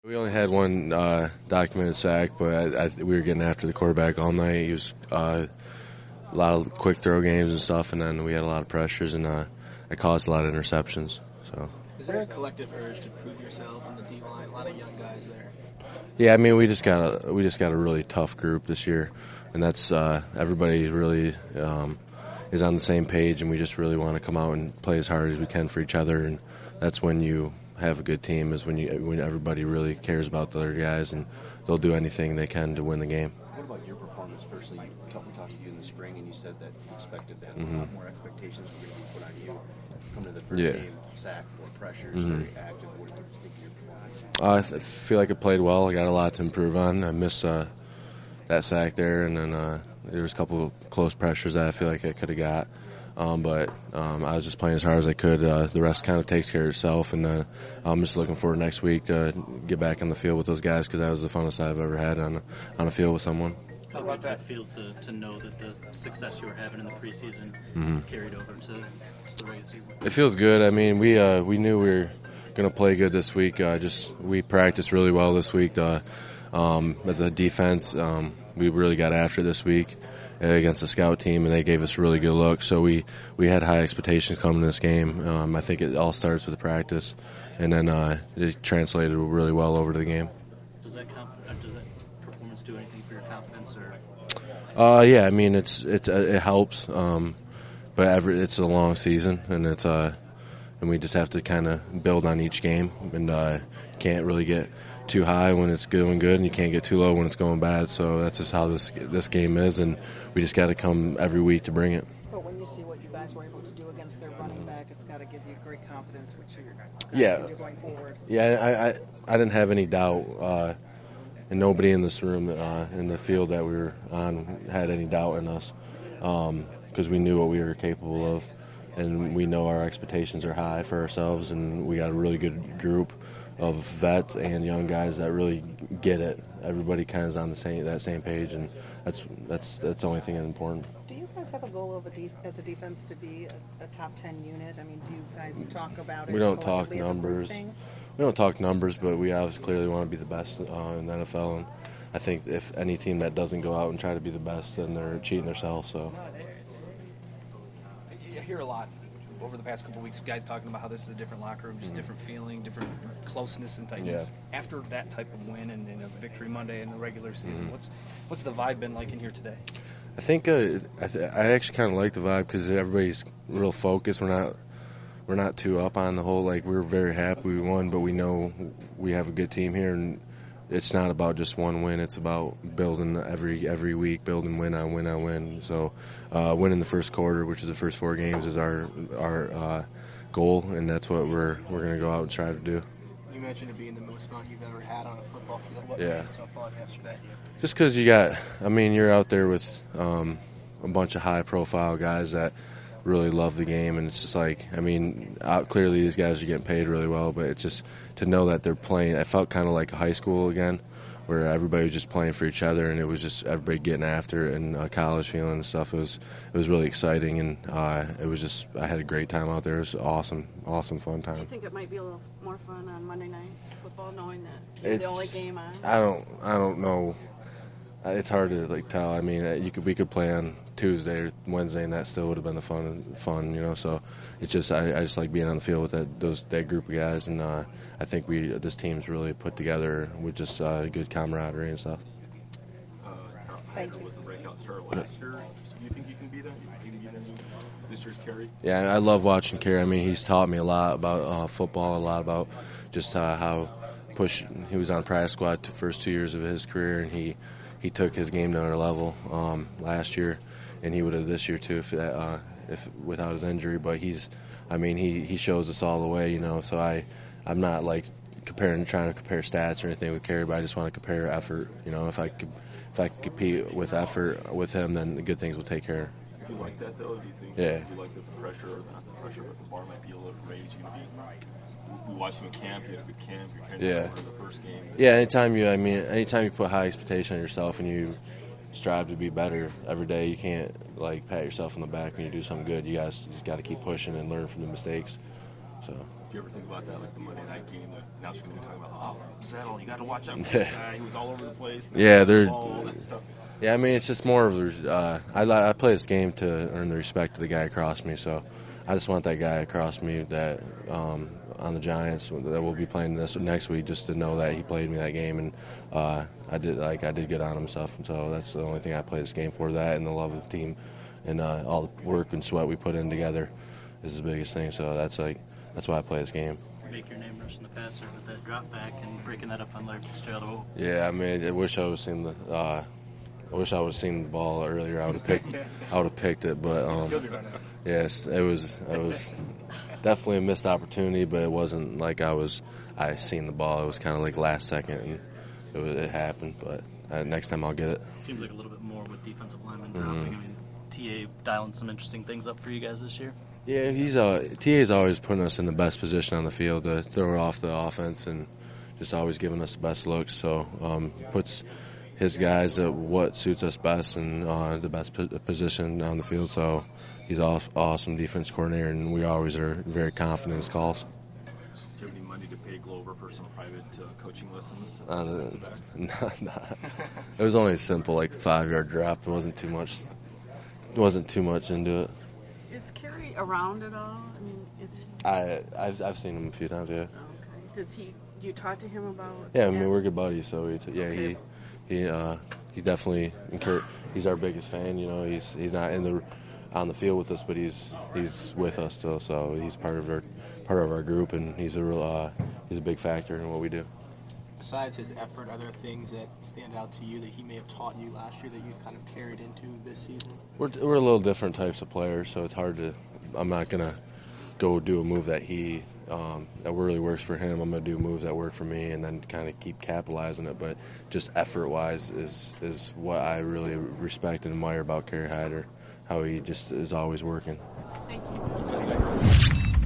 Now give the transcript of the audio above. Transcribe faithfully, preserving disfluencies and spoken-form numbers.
We only had one uh, documented sack, but I, I, we were getting after the quarterback all night. He was uh, a lot of quick throw games and stuff, and then we had a lot of pressures, and uh, it caused a lot of interceptions. So, is there a collective urge to prove yourself in the D line? A lot of young guys there. Yeah, I mean, we just got a we just got a really tough group this year, and that's uh, everybody really um, is on the same page, and we just really want to come out and play as hard as we can for each other, and that's when you have a good team, is when you when everybody really cares about the other guys, and they'll do anything they can to win the game. What about your performance personally? We talked to you in the spring, and you said that you expected that mm-hmm. a lot more expectations were going to be put on you. Come to the first yeah. game, sack, four pressures, mm-hmm. very active. What do you think of your performance? Uh, I th- feel like I played well. I got a lot to improve on. I missed uh, that sack there, and then uh, there was a couple of close pressures that I feel like I could have got. Um, but um, I was just playing as hard as I could. Uh, the rest kind of takes care of itself, and uh, I'm just looking forward next week to get back on the field with those guys, because that was the funnest I've ever had on a, on a field with someone. How about that feel to, to know that the success you were having in the preseason mm-hmm. carried over to, to the regular season? It feels good. I mean, we uh, we knew we were going to play good this week. Uh, just we practiced really well this week. Uh, um, as a defense, um, we really got after it this week against the scout team, and they gave us a really good look. So we, we had high expectations coming to this game. Um, I think it all starts with the practice, and then uh, it translated really well over to the game. Does that conf- does that performance do anything for your confidence, or? Uh, yeah, I mean it's it's uh, it helps, um, but every, it's a long season, and it's uh, and we just have to kind of build on each game, and uh, can't really get too high when it's going good, and you can't get too low when it's going bad. So that's just how this this game is, and we just got to come every week to bring it. But when you see what you guys were able to do against their running back, it's got to give you great confidence, which you're yeah, going to do going forward. Yeah, I, I I didn't have any doubt, uh, and nobody in this room uh, in the field that we were on had any doubt in us, because um, we knew what we were capable of, and we know our expectations are high for ourselves, and we got a really good group of vets and young guys that really get it. Everybody kind of is on the same that same page, and that's that's that's the only thing that's important. Do you guys have a goal of a def- as a defense to be a, a top ten unit? I mean, do you guys talk about it? We don't talk collectively as a group numbers. thing? We don't talk numbers, but we obviously clearly want to be the best uh, in the N F L, and I think if any team that doesn't go out and try to be the best, then they're cheating themselves. So I hear a lot over the past couple of weeks, guys talking about how this is a different locker room, just mm-hmm. different feeling, different closeness and tightness. Yeah. After that type of win and, and a victory Monday in the regular season, mm-hmm. what's what's the vibe been like in here today? I think uh, I, th- I actually kind of like the vibe because everybody's real focused. We're not we're not too up on the whole. Like, we're very happy we won, but we know we have a good team here, and it's not about just one win. It's about building every every week, building win on win on win. So uh, winning the first quarter, which is the first four games, is our our uh, goal, and that's what we're we're going to go out and try to do. You mentioned it being the most fun you've ever had on a football field. What yeah. made it so fun yesterday? Just because you got, I mean, you're out there with um, a bunch of high-profile guys that really love the game, and it's just like, I mean, out, clearly these guys are getting paid really well, but it's just to know that they're playing. I felt kind of like high school again, where everybody was just playing for each other, and it was just everybody getting after it, and uh, college feeling and stuff. It was it was really exciting, and uh, it was just, I had a great time out there. It was awesome, awesome fun time. Do you think it might be a little more fun on Monday Night Football, knowing that you're It's, the only game on? I don't, I don't know. It's hard to like tell. I mean, you could we could play on Tuesday or Wednesday, and that still would have been the fun, fun, you know. So it's just I, I just like being on the field with that those that group of guys, and uh, I think we this team's really put together with just uh, good camaraderie and stuff. Uh, Thank you. Was the breakout star last year? Do you think you can be that? You can be that this year's Kerry? Yeah, I love watching Kerry. I mean, he's taught me a lot about uh, football, a lot about just uh, how push. He was on practice squad the first two years of his career, and he. He took his game to another level um, last year, and he would have this year too if that, uh, if without his injury. But he's, I mean, he, he shows us all the way, you know. So I, I'm not like comparing, trying to compare stats or anything with Kerry, but I just want to compare effort. You know, if I could, if I could compete with effort with him, then the good things will take care. Do you like that though? Do you think? Yeah. Do you like that the pressure, or not the pressure, but the bar might be a little raised? You we watched him in camp. You had a good camp. You're kind of yeah. in the first game. Yeah. Anytime you, I mean, anytime you put high expectation on yourself and you strive to be better every day, you can't like pat yourself on the back when you do something good. You guys just got to keep pushing and learn from the mistakes. So. you ever think about that, like the Monday night game? The announcer going to be talking about, oh, Zettel, you got to watch out for this guy. He was all over the place. Yeah, they're. Ball, all that stuff. Yeah, I mean, it's just more of uh, I li- I play this game to earn the respect of the guy across me. So I just want that guy across me that um, on the Giants that we'll be playing this next week, just to know that he played me that game, and uh, I did like I did good on himself. And so that's the only thing I play this game for. That and the love of the team, and uh, all the work and sweat we put in together is the biggest thing. So that's like that's why I play this game. Make your name rushing the passer with that drop back and breaking that up on Larry Fitzgerald. Oh, Yeah, I mean, I wish I would have seen the. Uh, I wish I would have seen the ball earlier. I would have picked. I would have picked it, but um, Still do right now. yes, it was. It was definitely a missed opportunity, but it wasn't like I was. I seen the ball. It was kind of like last second, and it, was, it happened. But uh, next time I'll get it. seems like a little bit more with defensive linemen dropping. I mean, T A dialing some interesting things up for you guys this year. Yeah, he's uh, T A's always putting us in the best position on the field to throw off the offense, and just always giving us the best looks. So um, puts his guys at what suits us best and uh, the best po- position on the field. So he's an awesome defense coordinator, and we always are very confident in his calls. Do you have any money to pay Glover for some private uh, coaching lessons? To Uh, defensive back? nah, nah. It was only a simple like five yard drop. It wasn't too much. It wasn't too much into it. Is Kerry around at all? I mean, is he, I I've I've seen him a few times. Yeah. okay. Does he? Do you talk to him about? Yeah, I mean we're good buddies, so he, yeah, Okay. he he uh, he definitely encourage. He's our biggest fan. You know, he's he's not in the on the field with us, but he's he's with us still. So he's part of our part of our group, and he's a real uh, he's a big factor in what we do. Besides his effort, are there things that stand out to you that he may have taught you last year that you've kind of carried into this season? We're we're a little different types of players, so it's hard to. I'm not gonna go do a move that he um, that really works for him. I'm gonna do moves that work for me, and then kind of keep capitalizing it. But just effort wise is is what I really respect and admire about Kerry Hyder, how he just is always working. Thank you.